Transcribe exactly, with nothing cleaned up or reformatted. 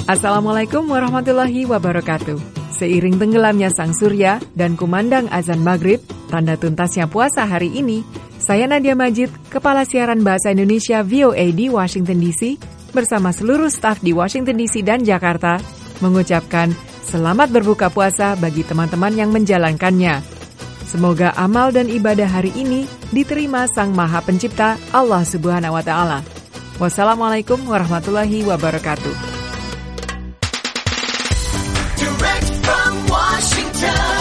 Assalamualaikum warahmatullahi wabarakatuh. Seiring tenggelamnya sang surya dan kumandang azan maghrib, tanda tuntasnya puasa hari ini, saya Nadia Majid, Kepala Siaran Bahasa Indonesia V O A di Washington D C, bersama seluruh staf di Washington D C dan Jakarta, mengucapkan selamat berbuka puasa bagi teman-teman yang menjalankannya. Semoga amal dan ibadah hari ini diterima Sang Maha Pencipta Allah Subhanahu wa Ta'ala. Wassalamualaikum warahmatullahi wabarakatuh. Direct from Washington.